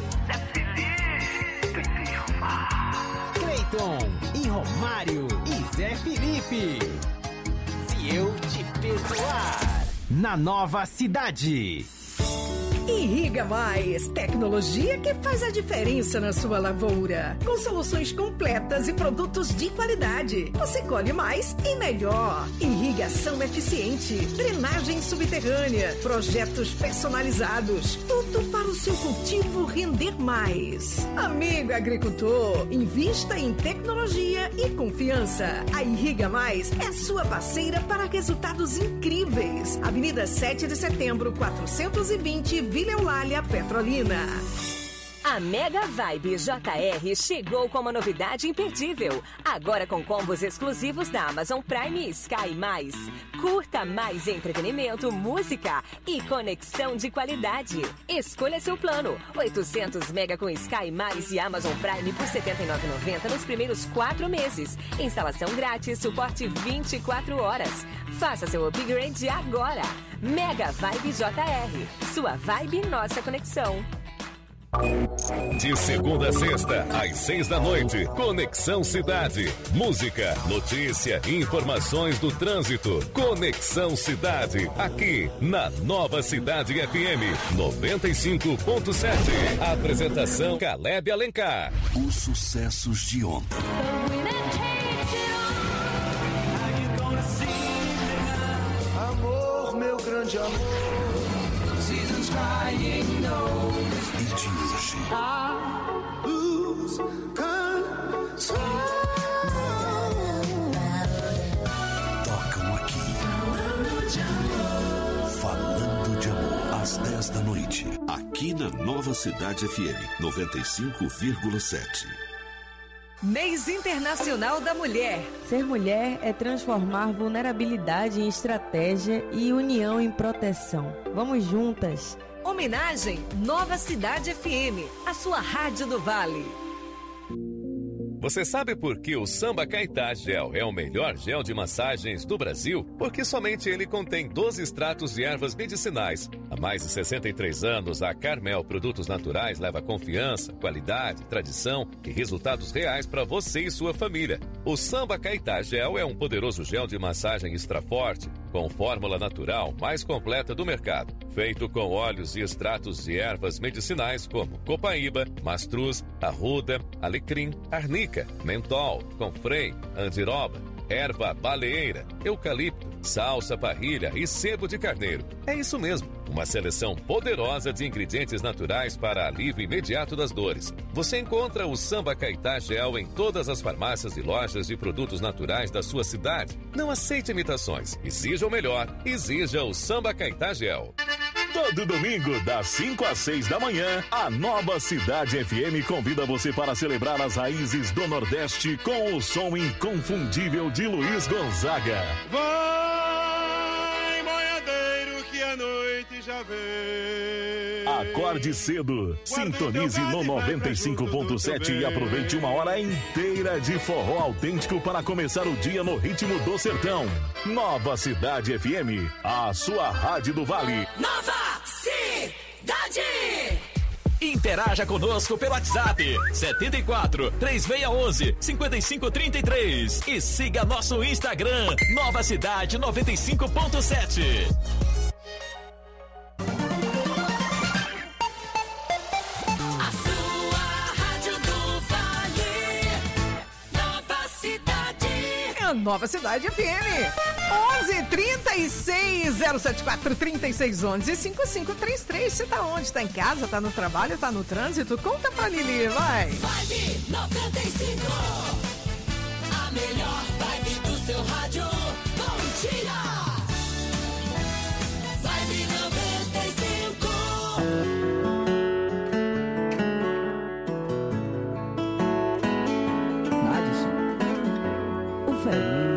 Cleiton e Romário e Zé Felipe. Se eu te perdoar, na Nova Cidade. Irriga Mais, tecnologia que faz a diferença na sua lavoura. Com soluções completas e produtos de qualidade. Você colhe mais e melhor. Irrigação eficiente, drenagem subterrânea, projetos personalizados. Tudo para o seu cultivo render mais. Amigo agricultor, invista em tecnologia e confiança. A Irriga Mais é sua parceira para resultados incríveis. Avenida sete de setembro, quatrocentos e vinte, Vila Eulália, Petrolina. A Mega Vibe J R chegou com uma novidade imperdível. Agora com combos exclusivos da Amazon Prime e Sky Mais. Curta mais entretenimento, música e conexão de qualidade. Escolha seu plano. oitocentos mega com Sky Mais e Amazon Prime por setenta e nove reais e noventa centavos nos primeiros quatro meses. Instalação grátis, suporte vinte e quatro horas. Faça seu upgrade agora. Mega Vibe J R. Sua vibe, nossa conexão. De segunda a sexta, às seis da noite, Conexão Cidade. Música, notícia e informações do trânsito. Conexão Cidade, aqui na Nova Cidade F M noventa e cinco ponto sete. Apresentação Caleb Alencar. Os sucessos de ontem. Amor, meu grande amor. Seasons crying no. E de hoje. I lose control. Tocam aqui. Falando de amor. Às dez da noite. Aqui na Nova Cidade F M noventa e cinco vírgula sete. Mês Internacional da Mulher. Ser mulher é transformar vulnerabilidade em estratégia e união em proteção. Vamos juntas. Homenagem Nova Cidade F M, a sua rádio do Vale. Você sabe por que o Samba Caetá Gel é o melhor gel de massagens do Brasil? Porque somente ele contém doze extratos de ervas medicinais. Há mais de sessenta e três anos, a Carmel Produtos Naturais leva confiança, qualidade, tradição e resultados reais para você e sua família. O Samba Caetá Gel é um poderoso gel de massagem extra forte, com fórmula natural mais completa do mercado. Feito com óleos e extratos de ervas medicinais como copaíba, mastruz, arruda, alecrim, arnica, mentol, confrei, andiroba, erva baleeira, eucalipto, salsa parrilha e sebo de carneiro. É isso mesmo, uma seleção poderosa de ingredientes naturais para alívio imediato das dores. Você encontra o Samba Caetá Gel em todas as farmácias e lojas de produtos naturais da sua cidade. Não aceite imitações. Exija o melhor. Exija o Samba Caetá Gel. Todo domingo, das cinco às seis da manhã, a Nova Cidade F M convida você para celebrar as raízes do Nordeste com o som inconfundível de Luiz Gonzaga. Vai, boiadeiro, que a noite já vem. Acorde cedo. Sintonize no noventa e cinco ponto sete e aproveite uma hora inteira de forró autêntico para começar o dia no ritmo do sertão. Nova Cidade F M, a sua rádio do Vale. Nova Cidade! Interaja conosco pelo WhatsApp setenta e quatro, três seis um um, cinco cinco três três e siga nosso Instagram Nova Cidade noventa e cinco ponto sete. A sua rádio do Vale, Nova Cidade. É a Nova Cidade F M. onze trinta e seis, zero sete quatro, trinta e seis onze, cinco cinco três três. Você tá onde? Tá em casa? Tá no trabalho? Tá no trânsito? Conta pra Lili, vai. Vibe noventa e cinco. A melhor vibe do seu rádio. Bom dia. Vibe noventa e cinco. Madison, o velhinho.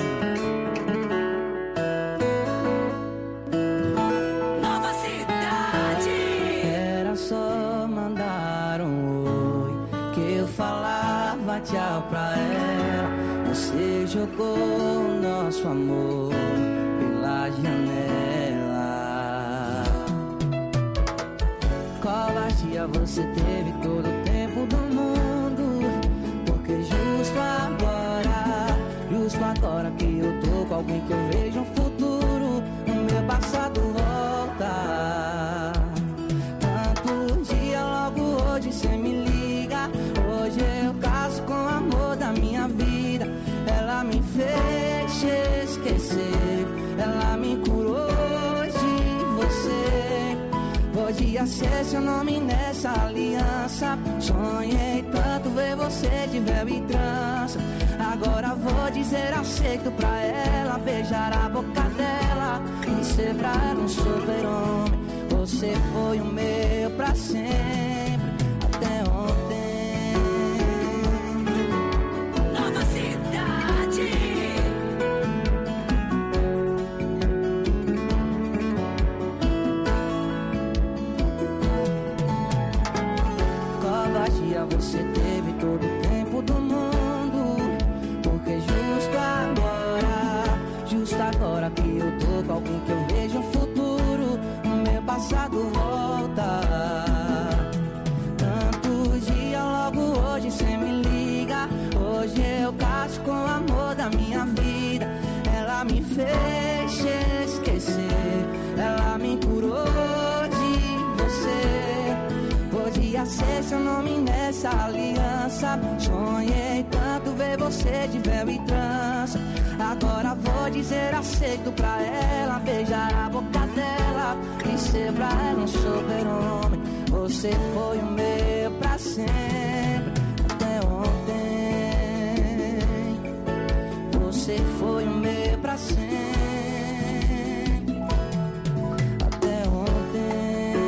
Nova Cidade. Era só mandar um oi que eu falava tchau pra ela. Você jogou o nosso amor pela janela. Covardia, você teve todo o tempo do mundo. Porque justo agora, justo agora que eu tô com alguém que eu vejo um futuro, o meu passado volta. Tanto dia, logo hoje cê me liga. Hoje eu caso com o amor da minha vida. Ela me fez esquecer, ela me curou de você. Podia ser seu nome nessa aliança. Sonhei tanto ver você de véu e trança. Agora vou dizer aceito pra ela, beijar a boca dela e ser pra ela um super-homem. Você foi o meu pra sempre, até ontem. Nova Cidade. Covardia, você teve todo o tempo do mundo. Porque justo agora, justo agora que eu tô com alguém que eu vejo um futuro, o meu passado volta. Tanto dia, logo hoje cê me liga. Hoje eu caso com o amor da minha vida. Ela me fez esquecer, ela me curou de você. Podia ser seu nome nessa aliança. Sonhei tanto ver você de véu e trança. Agora vou dizer aceito pra ela, beijar a boca dela e ser pra ela um super-homem. Você foi o meu pra sempre, até ontem. Você foi o meu pra sempre, até ontem.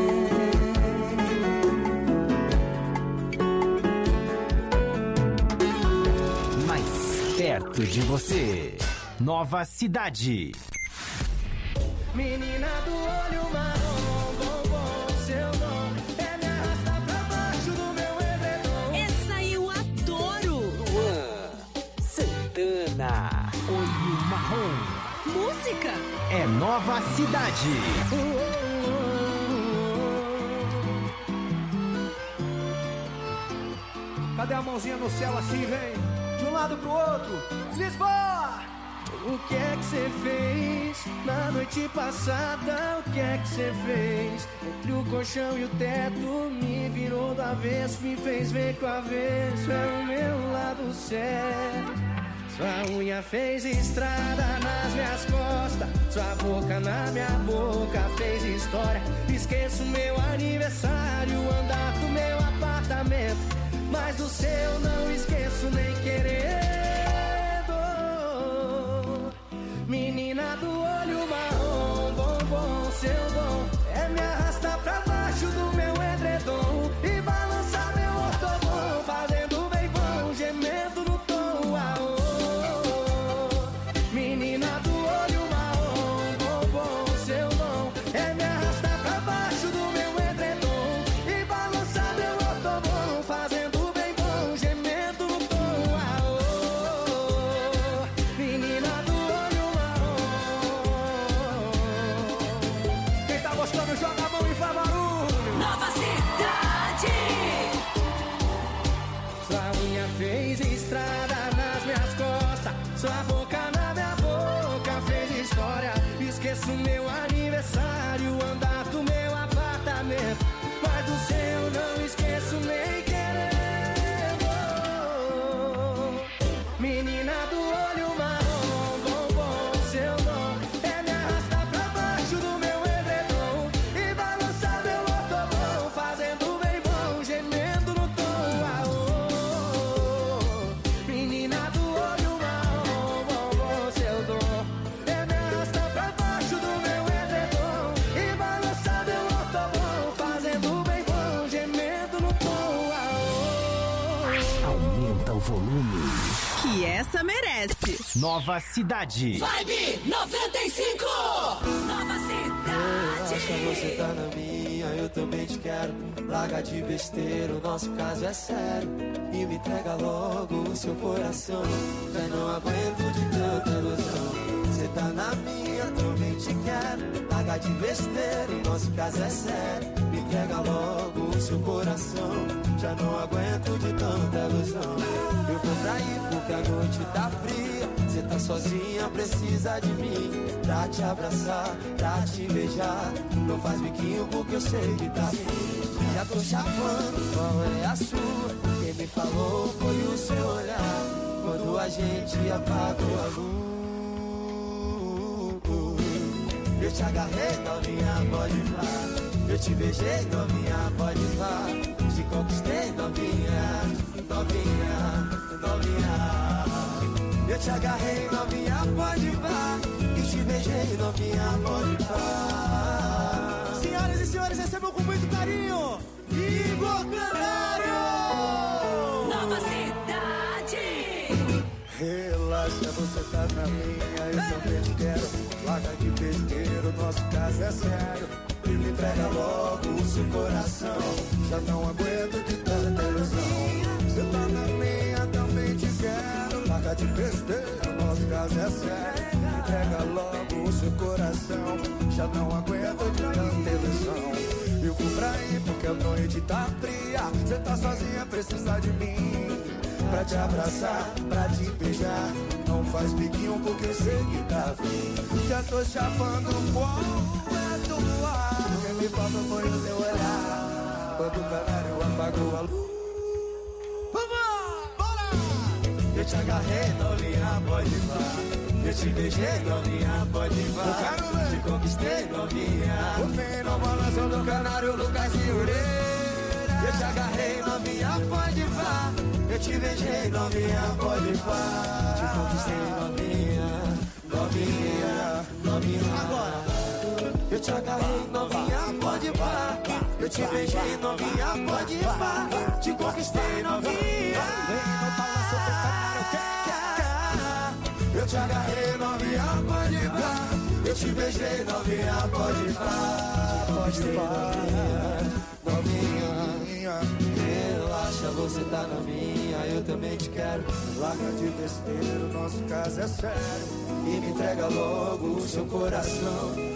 Mais perto de você. Nova Cidade. Menina do olho marrom, bombom, seu nome é me arrastar pra baixo do meu edredom. Essa eu adoro. Luan Santana. Olho Marrom. Música. É Nova Cidade. Cadê a mãozinha no céu assim, vem? De um lado pro outro. Lisboa! O que é que você fez na noite passada? O que é que você fez? Entre o colchão e o teto me virou do avesso, me fez ver que o avesso é o meu lado certo. Sua unha fez estrada nas minhas costas, sua boca na minha boca fez história. Esqueço meu aniversário, o andar do meu apartamento, mas do seu não esqueço nem querendo. Menina do olho marrom, bombom, seu dom é me arrastar pra baixo do meu edredom e balançar meu ortobom, fazendo bem bom, gemendo no tom. Aô. Menina do olho marrom, bombom, seu dom é me arrastar pra baixo do meu edredom esqueço meu aniversário, o andar do meu apartamento, mas do seu não esqueço nem querendo. Menina do olho marrom, bombom, seu dom é me arrastar pra baixo do meu edredom e balançar meu otobom, fazendo bem bom, gemendo no tom. Aô, menina do olho marrom, bombom, seu dom é me arrastar pra baixo do meu edredom e balançar meu otobom, fazendo bem bom, gemendo no tom. Aô, Aumenta o volume. Que essa merece. Nova Cidade. Vibe noventa e cinco. Nova Cidade. Acha você tá na minha, eu também te quero. Larga de besteira, o nosso caso é sério. E me entrega logo o seu coração. Já não aguento de tanta ilusão. Você tá na minha, também te quero. Larga de besteira, o nosso caso é sério. Me entrega logo o seu coração. Já não aguento de tanta ilusão. Eu vou pra ir porque a noite tá fria. Você tá sozinha, precisa de mim pra te abraçar, pra te beijar. Não faz biquinho porque eu sei que tá fim. Já tô chapando, qual é a sua? Quem me falou foi o seu olhar quando a gente apagou a luz. Eu te agarrei, novinha, pode ir lá. Eu te beijei, novinha, pode ir lá. Te conquistei, novinha, novinha, novinha. Eu te agarrei, novinha, pode ir lá. E te beijei, novinha, pode ir lá. Senhoras e senhores, recebam com muito carinho Igor Canário! Nova Cidade. Relaxa, você tá na minha, eu também te quero. Larga de besteira, o nosso caso é sério. E me entrega logo o seu coração. Já não aguento de tanta ilusão. Você tá na minha, também te quero. Larga de besteira, o nosso caso é sério. Me entrega logo o seu coração. Já não aguento de tanta ilusão. Eu vou pra ir porque a noite tá fria. Você tá sozinha, precisa de mim pra te abraçar, pra te beijar. Não faz biquinho porque eu sei que tá fim. Já tô chapando o fogo é do ar. O que me falta foi o seu olhar quando o canário apagou a luz. Vamos, bora! Eu te agarrei, novinha, pode ir lá. Eu te beijei, novinha, pode ir lá. Te conquistei, novinha. O menino balançou do canário, Lucas e Ureira. Eu te agarrei, novinha, pode ir lá. Eu te beijei, novinha, pode ir lá. Te conquistei, novinha, novinha, novinha. Agora. Eu te agarrei, novinha, pode ir lá. Eu te beijei, novinha, pode ir lá. Te conquistei, novinha. Eu te agarrei, novinha, pode ir lá. Eu te beijei, novinha, pode ir lá. Pode ir lá, novinha. Relaxa, você tá na minha, eu também te quero. Larga de besteira, o nosso caso é sério. E me entrega logo o seu coração.